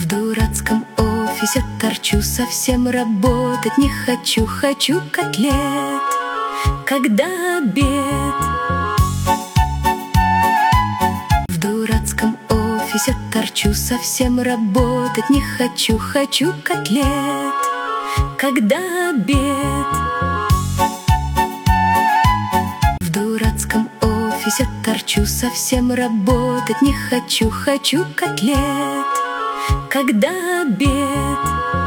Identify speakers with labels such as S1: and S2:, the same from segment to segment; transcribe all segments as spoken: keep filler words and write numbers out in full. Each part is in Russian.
S1: дурацком офисе торчу, совсем работать не хочу. Хочу котлет, когда обед. В дурацком офисе торчу, совсем работать не хочу. Хочу котлет, когда обед. В дурацком офисе торчу, совсем работать не хочу. Хочу котлет, когда обед.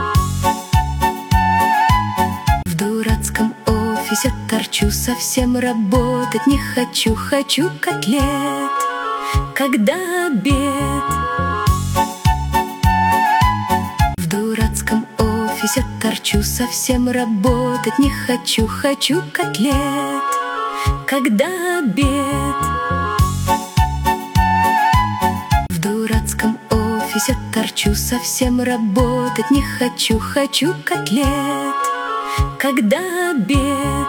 S1: В дурацком офисе торчу, совсем работать не хочу. Хочу котлет, когда обед. В дурацком офисе торчу, совсем работать не хочу. Хочу котлет, когда обед. В дурацком офисе торчу, совсем работать не хочу. Хочу котлет, когда обед.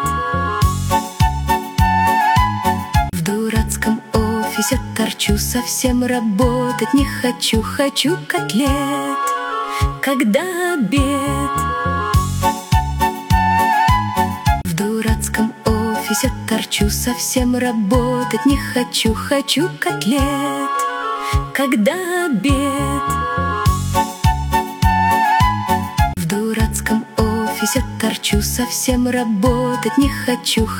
S1: В дурацком офисе торчу, совсем работать не хочу. Хочу котлет, когда обед. В дурацком офисе торчу, совсем работать не хочу. Хочу котлет, когда обед. В дурацком офисе торчу, совсем работать не хочу.